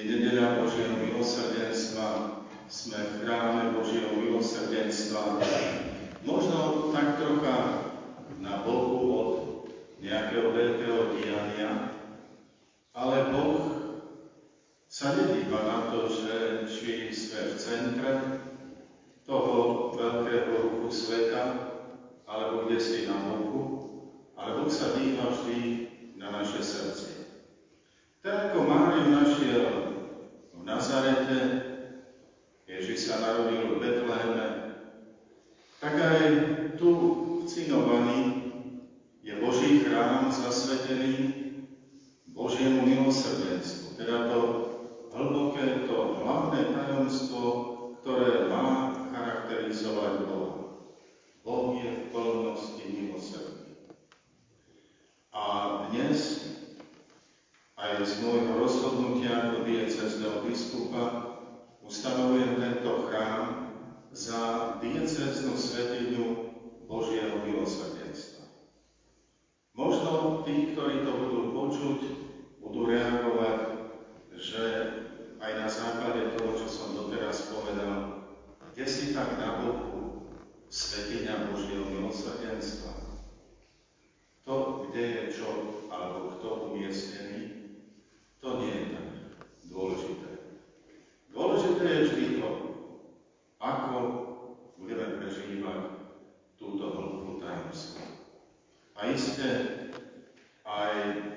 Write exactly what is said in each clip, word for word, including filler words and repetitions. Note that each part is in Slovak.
nedeľa Božieho milosrdenstva, sme v chráme Božieho milosrdenstva. Možno tak trocha na boku od nejakého veľkého diania, ale Boh sa nedíva na to, že či sme v centre toho veľkého ruchu sveta, alebo kde si na boku, ale Boh sa díva vždy na naše srdce. Tak ako Máriu našiel v Nazarete, Ježiš sa narodil v Betleheme, tak aj tu v Cinovaní je Boží chrám zasvetený Božiemu milosrdenstvu. Teda to hlboké, to hlavné tajomstvo, ktoré má charakterizovať Boha. Boh je v plnosti milosrdný. A dnes aj z môjho rozhodnutia ako diecézneho biskupa ustanovujem tento chrám za diecéznu svätyňu Božieho milosrdenstva. Možno tí, ktorí to budú počuť, budú reagovať, že aj na základe toho, čo som doteraz povedal, kde si tak na boku svätyňa Božieho milosrdenstva. To, kde je čo, alebo kto umiestnený, to nie je tak dôležité. Dôležité je vždy to, ako budeme prežívať túto hĺbku tajomstva. A isté aj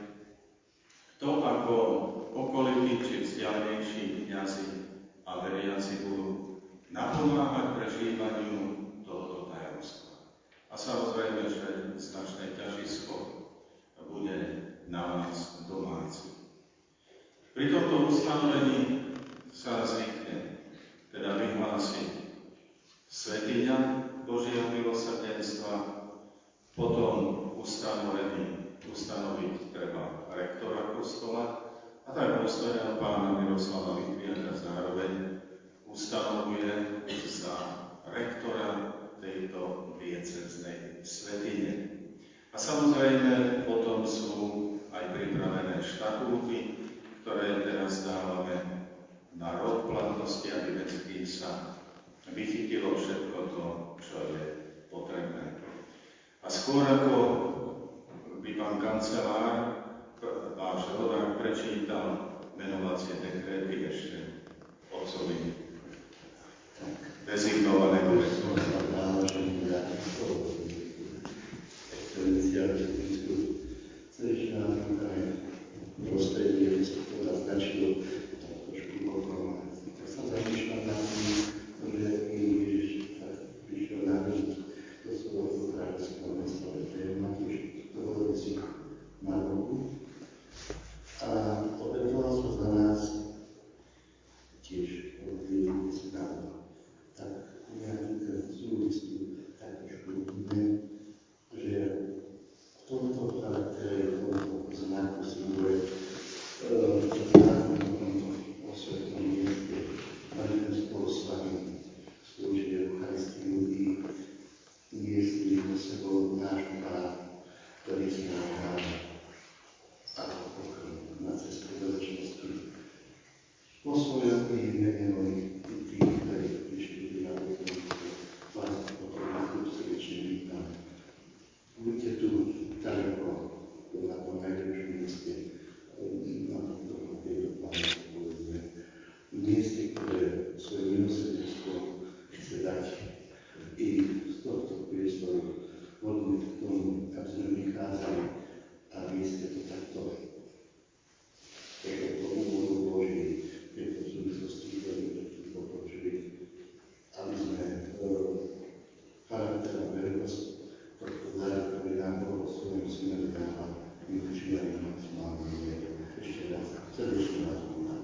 to, ako okolití či vzdialenejší kňazi a veriaci budú napomáhať prežívaniu tohoto tajomstva. A samozrejme, že značné ťažisko bude na nás domáci. Pri tomto ustanovení sa zvykne, teda vyhlási svätyňa Božieho milosrdenstva, potom ustanovený, ustanoviť treba rektora kostola, a tak dôstojného pána Miroslava Litviaka zároveň ustanovuje za rektora tejto diecéznej svätyne. A samozrejme potom sú aj pripravené štatúty, ktoré teraz dávame na rok platnosti, aby medzi tým sa vychytilo všetko to, čo je potrebné. A skôr ako by pán kancelár, váš rodák prečítal menovacie dekréty ešte otcovi dezignovaného rektora. Excelencia biskup, chceš nám aj prostredie, čo to naznačilo, tak trošku potom. Tak sa zamýšľam nad tým, že Ježiš prišiel na ľud do svojho kráľovského mesta Betlehema, tiež toho si na boku. A obetoval sa za nás tiež odlievný správ. Tak nejaký ten súvislu tak trošku vidíme, že v tomto charaktere, v tomto znaku symbole, v znaku na tomto osvetnom mieste, mali ten spoloslavy slúžiť Eucharistiu i niesli do sebou náš Pán, ktorý si nám dáva ako pokrm na cestu do večnosti. Po svojom imene mojich tých, ktorí prišli na Božnicu, vás potom srdečne vítam. Buďte tu ďaleko, na tom najlepšom mieste, na tomto tejto planete, povedzme, mieste, ktoré svoje milosrdenstvo chce dať i z tohto priestoru hodnúť k tomu, aby sme vychádzali a mieste to takto toto úvodu vložili v tejto súvislosti, ktoré tu popočuli, aby sme charakter a vernosť tohto daru, ktorý nám Boh o svojom synovi dáva, využívali na maximálnu mieru. Ešte raz, srdečne vás vítam.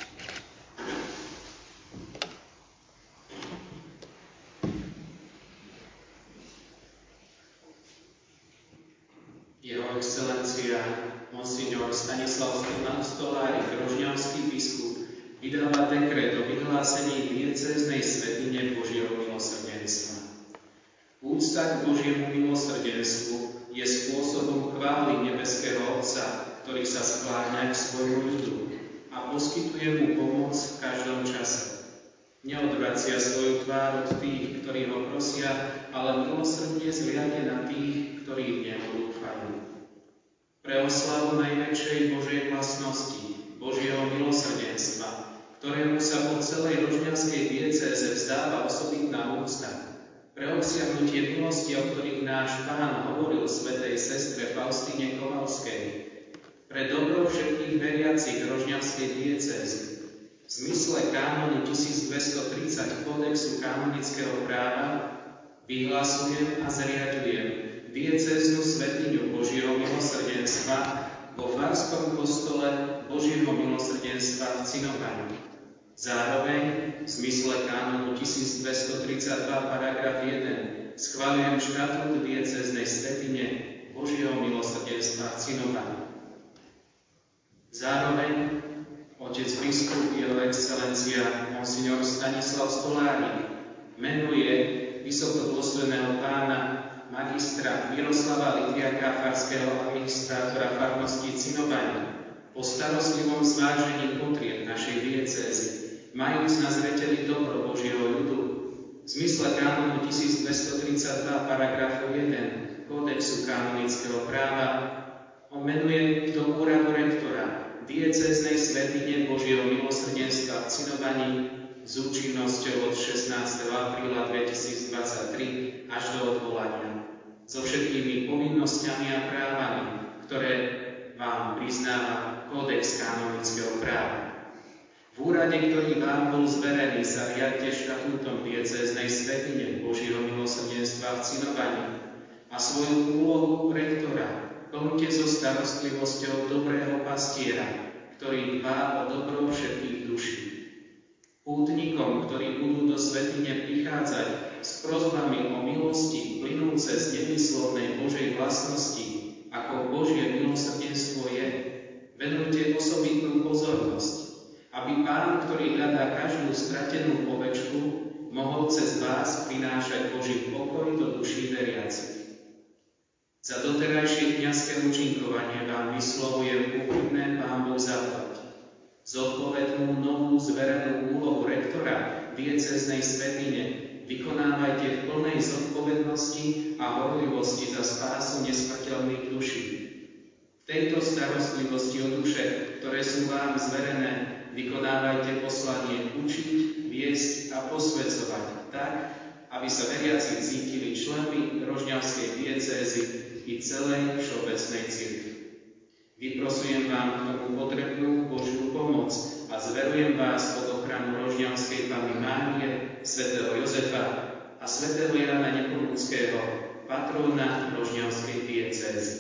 Jeho excelencia monsignor Stanislav Stolárik, rožňavský biskup, vydáva dekret o vyhlásení diecéznej svätyne Božieho milosrdenstva. Úcta k Božiemu milosrdenstvu je spôsobom chvály nebeského Otca, ktorý sa skláňa k svojmu ľudu a a poskytuje mu pomoc v každom čase. Neodvracia svoju tvár od tých, ktorí ho prosia, ale milosrdne zliadne na tých, ktorí v neho dúfajú. Pre oslavu najväčšej Božej vlastnosti, Božieho milosrdenstva, ktorému sa po celej rožňavskej diecéze vzdáva osobitná úcta, pre obsiahnutie milosti, o ktorých náš Pán hovoril svätej sestre Faustine Kovalskej, pre dobro všetkých veriacich rožňavskej diecézy, v zmysle kánonu tisícdvestotridsať Kódexu kanonického práva vyhlasujem a zriaďujem diecéznu svätyňu Božieho milosrdenstva vo farskom kostole Božieho milosrdenstva v Cinobani. Zároveň v zmysle kánonu tisícdvestotridsaťdva paragraf jeden schvaľujem štatút diecéznej svätyne Božieho milosrdenstva v Cinobani. Zároveň otec biskup jeho excelencia monsignor Stanislav Stolárik menuje vysokodôstojného pána magistra Miroslava Litviaka, farského administrátora farnosti Cinobani, po starostlivom zvážení potrieb našej diecézy, majúc na zreteli dobro Božieho ľudu, v zmysle kánonu tisícdvestotridsaťdva paragrafu jeden Kódexu kanonického práva on menuje do úradu rektora diecéznej svätyne Božieho milosrdenstva v Cinobani s účinnosťou od šestnásteho apríla dvetisícdvadsaťtri až do odvolania, so všetkými povinnosťami a právami, ktoré vám priznáva Kódex kanonického práva. V úrade, ktorý vám bol zverený, sa riadte štatútom diecéznej svätyne Božieho milosrdenstva v Cinobani a svoju úlohu rektora plňte so starostlivosťou dobrého pastiera, ktorý dbá o dobro všetkých duší. Pútnikom, ktorí budú do svätyne prichádzať s prosbami o milosti plynúce z nevýslovnej Božej vlastnosti, ako Božie milosrdenstvo je, venujte osobitnú pozornosť, aby Pán, ktorý hľadá každú stratenú ovečku, mohol cez vás prinášať Boží pokoj do duší veriacich. Za doterajšie kňazské účinkovanie vám vyslovujem úprimné Pán Boh zaplať. Zodpovednú novú zverenú úlohu rektora diecéznej svätyne vykonávajte v plnej zodpovednosti a horlivosti za spásu nesmrteľných duší. V tejto starostlivosti o duše, ktoré sú vám zverené, vykonávajte poslanie učiť, viesť a posväcovať tak, aby sa veriaci cítili členmi rožňavskej diecézy i celej všeobecnej cirkvi. Vyprosujem vám k tomu potrebnú Božiu pomoc a zverujem vás pod ochranu rožňavskej Panny Márie, svätého Jozefa a svätého Jána Nepomuckého, patróna rožňavskej diecézy.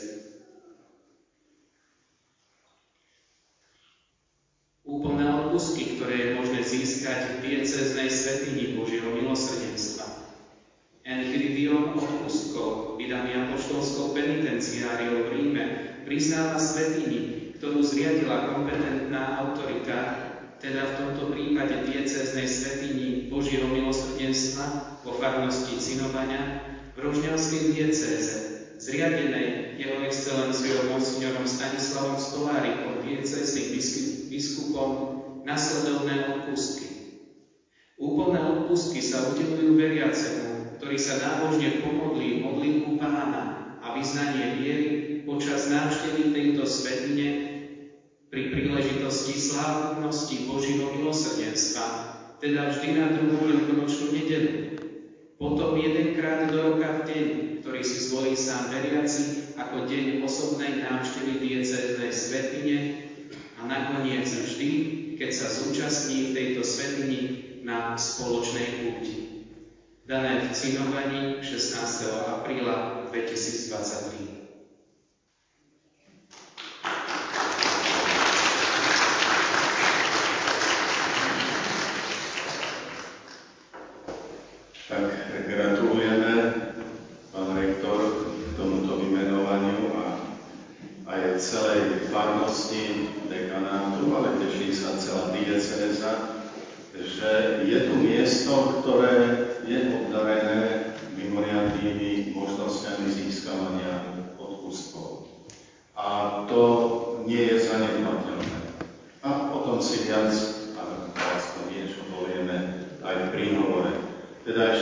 Úplné odpustky, ktoré je možné získať v diecéznej svätyni Božieho milosrdenstva. Enchiridion odpustkov, vydaný apoštolskou penitenciáriou v Ríme, priznáva svätyni, ktorú zriadila kompetentná autorita, teda v tomto prípade diecéznej svätyni Božieho milosrdenstva vo farnosti Cinobania v rožňavskej diecéze, zriadenej jeho excelenciou monsignorom Stanislavom Stolárikom, diecéznym biskupom, nasledovné odpustky. Úplné odpustky sa udelujú veriacemu, ktorý sa nábožne pomodlí modlitbu Pána a vyznanie viery počas návštevy tejto svätyne pri príležitosti slávnosti Božieho milosrdenstva, teda vždy na druhú veľkonočnú nedeľu. Potom jedenkrát do roka v deň, ktorý si zvolí sám veriaci ako deň osobnej návštevy diecéznej svätyne a nakoniec vždy, keď sa zúčastní v tejto svätyni na spoločnej púti. Dané v Cinobani šestnásteho apríla dvetisícdvadsaťtri. Tak gratulujeme, pán rektor, k tomuto vymenovaniu a aj celej farnosti dekanátu, ale teší sa celá diecéza, že je tu miesto, ktoré je obdarené mimoriadnymi možnosťami získavania odpustkov. A to nie je zanedbateľné. A o tom si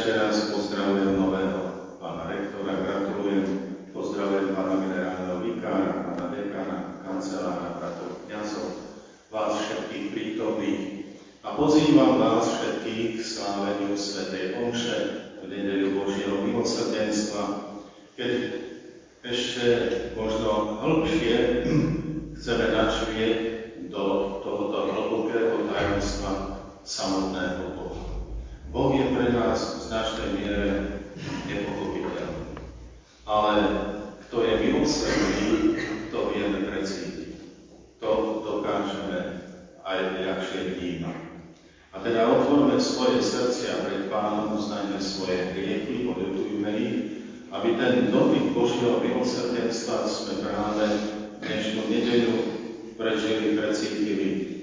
ešte raz pozdravujem nového pána rektora, gratulujem, pozdravujem pána generálneho vikára, pána dekana, kancelára, bratov kňazov, vás všetkých prítomných a pozývam vás všetkých k sláveniu svätej omše v nedeľu Božieho milosrdenstva, keď ešte možno hĺbšie chceme načrieť do tohoto hlbokého tajomstva samotného Boha. Boh je pre nás v značnej miere nepochopiteľný. Ale kto je milosrdný, to vieme precítiť. To dokážeme aj ľahšie vnímať. A teda otvorme svoje srdcia pred Pánom, uznajme svoje hriechy, poľutujme ich, aby ten dotyk Božieho milosrdenstva sme práve dnešnú nedeľu prežili, precítili